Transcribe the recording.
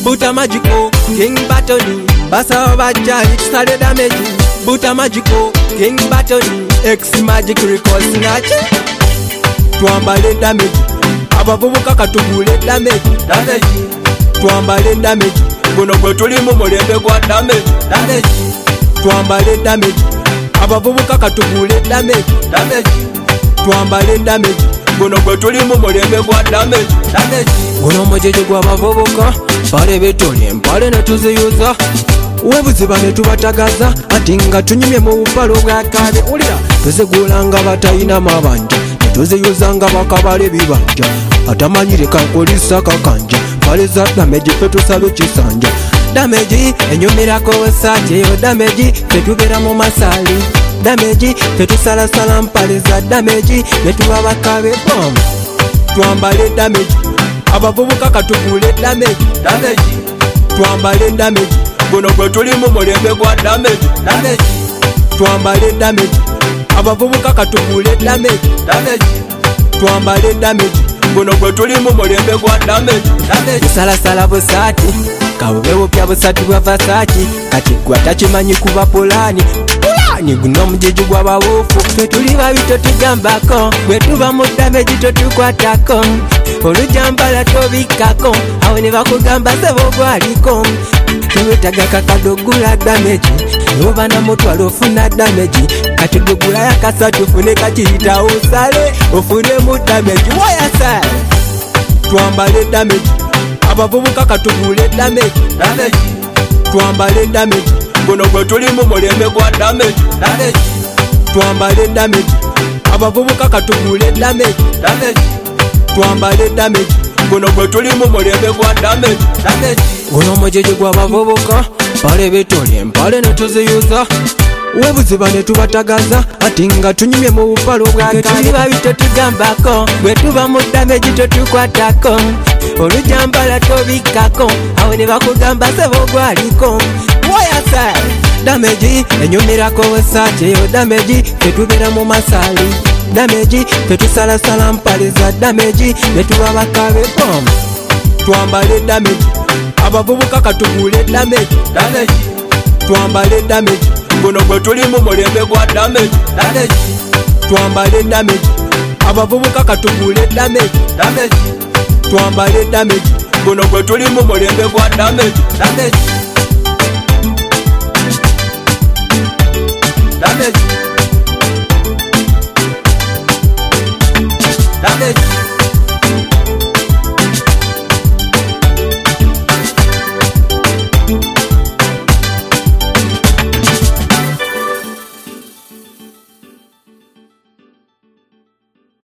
Buta Magical, King Batoni, Basa Bajali, Sale Damage, Buta Magical, King Batoni, X Magic Records Nache, Twambale Damage, Abavubuka Katubule Damage, Twambale Damage, Buno Botulimo Molembe Gwa Damage, Twambale Damage, Abavubuka Katubule Damage, Twambale Damage, Buno Botulimo Molembe Gwa Damage, Guno Mojeje Gwa Bavubuka, Pale Betoli, Pale Netuziyuza, Webuziba netubatagaza, ati nga tunyumye mu bupalo bwa kabe. Ulira tuzegulanga batayina mabanja, tuziyuzanga bakabale bibanja, atamanyire kakolisa kakanja, pale za Damage fetusabe kisanja. Damage enyumirako saje yo Damage fetubera mu masali, Damage fetusala sala mpale za Damage netuba bakabe bom. Twambale Damage, abavubuka katubule Damage, Twambale Damage, Buno gwe tulimu mulembe gwa Damage, Twambale Damage, abavubuka katubule Damage, Twambale Damage, Buno gwe tulimu mulembe gwa Damage, Salasala busati kabubewo pya busati bwa Versace, kati gwa takimanyi kuba polani guno mujiji gwa bawufu. Ffe tuli babi totugambako, bwe tuba mu Damage totukwatako, olujambala tobikako, awo ne bakugamba sebo gwaliko. Tuwetaga kakadogula Damage, noba na mutwalo ofuna Damage, kati gugula yakasatu fune kakiyita usale, ofune mu Damage wayasale. Twambale Damage, abavubuka katubule Damage, Twambale Damage, Buno gwe tulimu mulembe gwa Damage, Twambale Damage, abavubuka katubule Damage, Twambale Damage, Buno gwe tulimu mulembe gwa Damage, Guno Mojeje gwa bavubuka, Pale Betoli, Pale Netuziyuza, Webuziba netubatagaza, ati nga tunyumye mu bupalo bwa kabe. Tuli babi totugambako, bwe tuba mu Damage totukwatako, olujambala tobikako, awo ne bakugamba sebo gwaliko. Wayasale Damage enyumirako saje yo Damage fetubera mu masali, Damage fetusalasala mpale za Damage netuba bakabe bom. Twambale Damage, abavubuka katubule Damage, Twambale Damage, Buno gwe tulimu mulembe gwa Damage, Twambale Damage, abavubuka katubule Damage, Twambale Damage, Buno gwe tulimu mulembe gwa Damage, Damage.